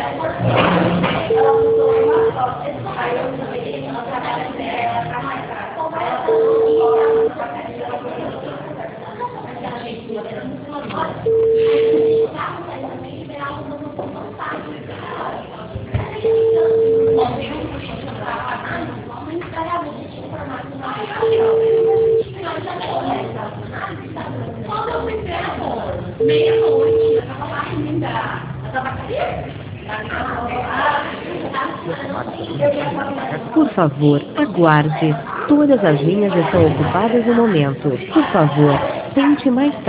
Por favor, aguarde. Todas as linhas estão ocupadas no momento. Por favor, tente mais tarde.